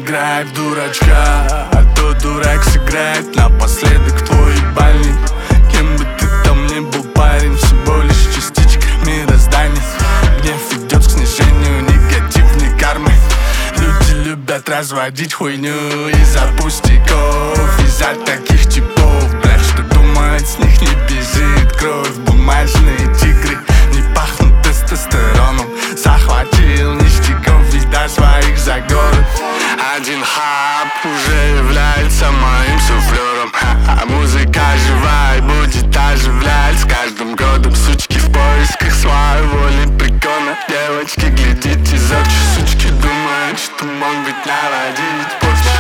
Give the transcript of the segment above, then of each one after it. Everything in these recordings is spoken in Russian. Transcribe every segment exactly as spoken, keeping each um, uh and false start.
играй в дурачка, а то дурак сыграет напоследок твой ебальник. Кем бы ты там ни был, парень, всего лишь частичка мироздания. Гнев идет к снижению негативной кармы. Люди любят разводить хуйню из-за пустяков, из-за таких типов, блядь, что думает, с них не бежит кровь. Бумажные тигры не пахнут тестостероном. Захватил ништяков, вида своих за город. Один хаб уже является моим суфлером, а музыка живая будет оживлять с каждым годом. Сучки в поисках своего лепрекона. Девочки, глядите за очи, сучки думают, что могут наводить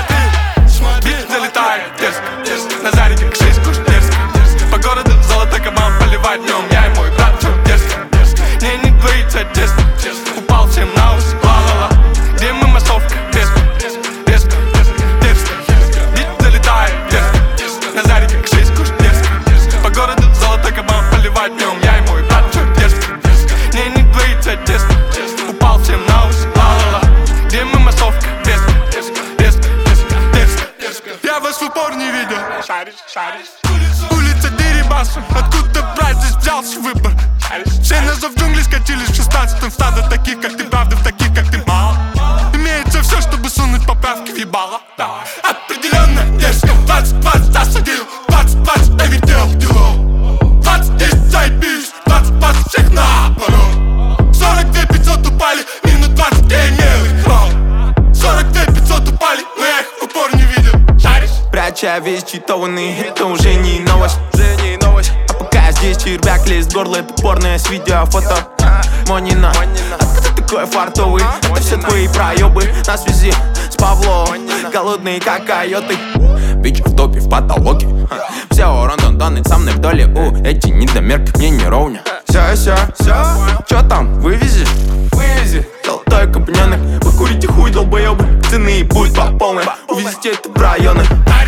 порчу. Бит залетает дерзко, дерзко, на заре как шесть куш дерзко, дерзко. По городу золото кабан поливать днем. Я и мой брат, чё дерзко, дерзко. Не, не двоится дерзко, дерзко. Упал всем на ус, ла-ла-ла. Где мы массовка, резко, резко, дерзко. Бит залетает дерзко, дерзко, на заре как шесть куш дерзко, дерзко. По городу золото кабан поливать днем. Я и мой брат, чё дерзко, дерзко. Не, не двоится дерзко, дерзко. Упал всем на ус, ла-ла-ла. Где мы массовка, резко, резко, резко, дерзко, дерзко. Я вас в упор не видел. Шаришь, шаришь. Улица Дерибаса, откуда брать здесь взялся выбор? Все на зов джунглей скатились в шестнадцатом. В стадо таких, как ты, правда, в таких, как ты, мало. Имеется все, чтобы сунуть поправки в ебало. Да. Определенно дерзко. Двадцать, двадцать осадил, двадцать, двадцать навертел делов. Двадцать, десять заебись, двадцать, двадцать всех наоборот. Сорок две пятьсот упали, минут двадцать я имел их ролл. Сорок две пятьсот упали, но я их в упор не видел. Шаришь? Пряча весь читованный, это уже не новость, уже не новость. А пока здесь червяк лезет в горло, это порное с видео, фото Монина. Откуда такой фартовый? Это все твои проебы. На связи с Павло, голодные как койоты. Бич в топе, в потолоке. Все урон донит со мной в доле. У, эти недомерки мне не ровня. Все, все, все. Че там, вывези? Вывези. Золотой компаньонок. Вы курите хуй, долбоебы. Цены будет по полной. Увезите это в районы.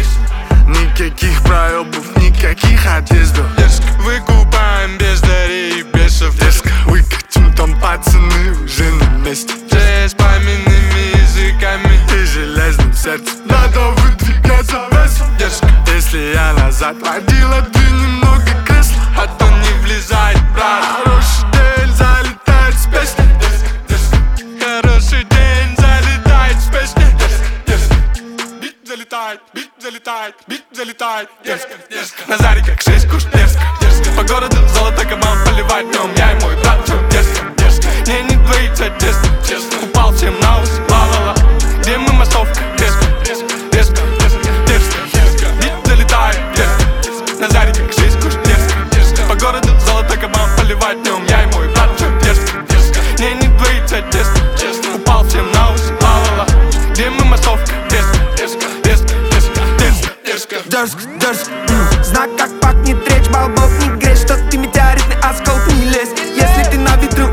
Никаких проебов, никаких отъездов. Выкупаем без дарей и бесов. Дерзко, выкатим там пацаны уже на месте. С пламенными языками и железным сердцем. Надо выдвигаться весом. Дерзко, если я назад водил, отдвинь немного кресла, а то не влезает, брат. Хороший день залетает с песней. Дерзко, дерзко. Хороший день залетает с песней. Дерзко, дерзко. Бит залетает, бит залетает, бит залетает. Дерзко, дерзко. На заре как шесть куш дерзко, дерзко. По городу золото кабан поливать днем. Я и мой брат, чё дерзко, дерзко. Не, не двоится дерзко, дерзко. Упал всем на ус, ла-ла-ла. Где мы массовка, резко, резко, резко, дерзко, дерзко. Бит залетает дерзко, дерзко. На заре как шесть куш дерзко, дерзко. По городу золото кабан поливать днем. Я и мой брат, чё дерзко, дерзко. Не, не двоится дерзко, дерзко. Упал всем на ус, ла-ла-ла. Где мы массовка, резко, резко, резко, резко, дерзко, дерзко. Дерзко, дерзко. Знак как пахнет речь, балбов не гречь. Что ты метеоритный осколок, не лезь. Если ты на ветру,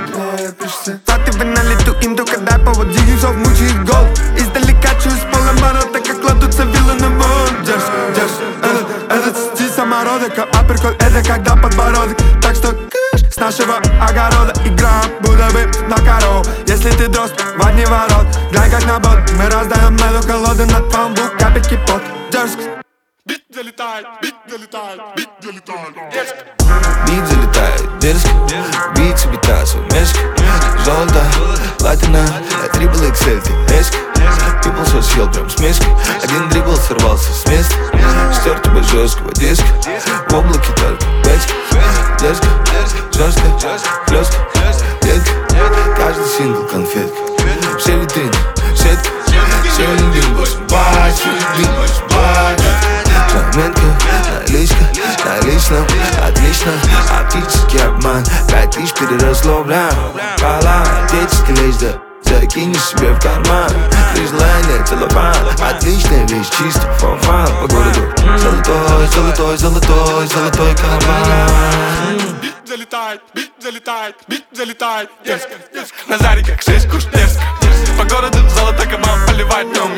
сатывай на лету, им только дай повод. Зигзов мучает гол. Издалека чую с полоборота, как кладутся вилы на вон. Дерзко, дерзко. Этот, этот стиль самородок, а прикол это когда подбородок. Так что кыш с нашего огорода. Играем, будто бы на корову. Если ты дрозд, в одни ворот. Глянь как на бот, мы раздаем меду колоды над фамбук, капельки пот. Дерзко. Бит залетает, бит залетает, бит залетает, дерзко. Бит залетает, дерзко. Бит себе тассу, мерзко. Золото, платина, трипл икс эль, ты резко. Пипл все съел прям с миской. Один дрибл сорвался с места. Стер тебя жесткого диска. В облаке только бетка. Дерзко, жестко, хлестко, детка. Каждый сингл конфетка. Все витрины, сетка. Сегодня бимбос, бать, бимбос, бать. Заметка, наличка, наличном, отлично. Оптический обман, пять тысяч переросло в лям. Пала, отеческий лезь, да закинешь себе в карман. Прижелание, целлофан, отличная вещь, чисто фан-фан. По городу золотой, золотой, золотой, золотой карман. Бит залетает, бит залетает, бит залетает, дерзко, дерзко. На заре как шесть куш дерзко, дерзко. По городу золото кабан поливать днем.